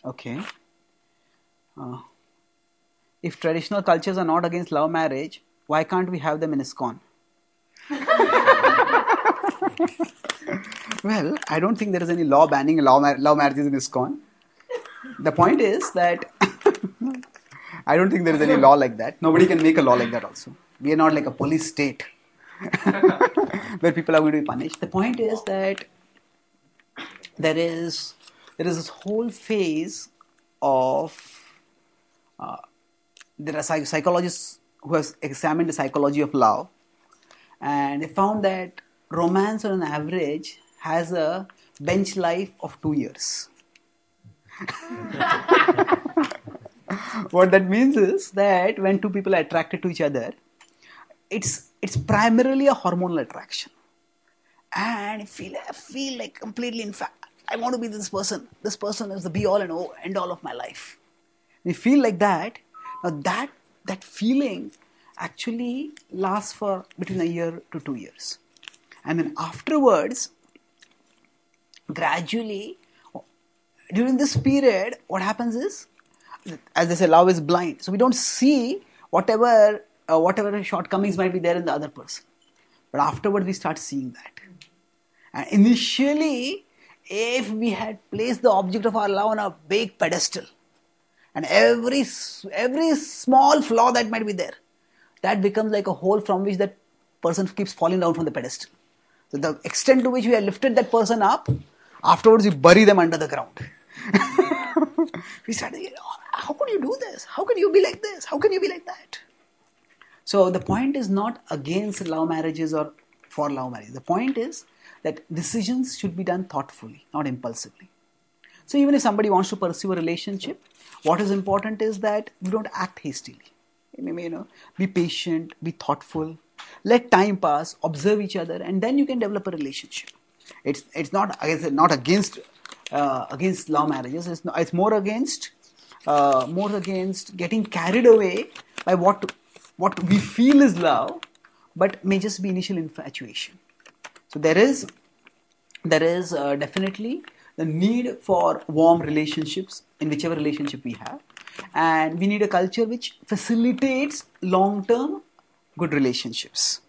Okay. Uh, if traditional cultures are not against love marriage, why can't we have them in ISKCON? Well, I don't think there is any law banning love marriages in ISKCON. The point is that I don't think there is any law like that. Nobody can make a law like that also. We are not like a police state where people are going to be punished. The point is that there is this whole phase of there are psychologists who have examined the psychology of love, and they found that romance on an average has a bench life of 2 years. What that means is that when two people are attracted to each other, it's primarily a hormonal attraction, and I feel like completely, in fact, I want to be this person. This person is the be all and end all of my life. We feel like that. Now that feeling actually lasts for between a year to 2 years, and then afterwards, gradually, during this period, what happens is, as they say, love is blind. So we don't see whatever shortcomings might be there in the other person, but afterwards we start seeing that. And initially, if we had placed the object of our love on a big pedestal, and every small flaw that might be there, that becomes like a hole from which that person keeps falling down from the pedestal. So the extent to which we have lifted that person up, afterwards we bury them under the ground. We start thinking, oh, how could you do this? How can you be like this? How can you be like that? So the point is not against love marriages or for love marriages. The point is that decisions should be done thoughtfully, not impulsively. So even if somebody wants to pursue a relationship, what is important is that we don't act hastily. Be patient, be thoughtful, let time pass, observe each other, and then you can develop a relationship. It's not against love marriages. It's more against getting carried away by what we feel is love, but may just be initial infatuation. So there is definitely the need for warm relationships in whichever relationship we have, and we need a culture which facilitates long-term good relationships.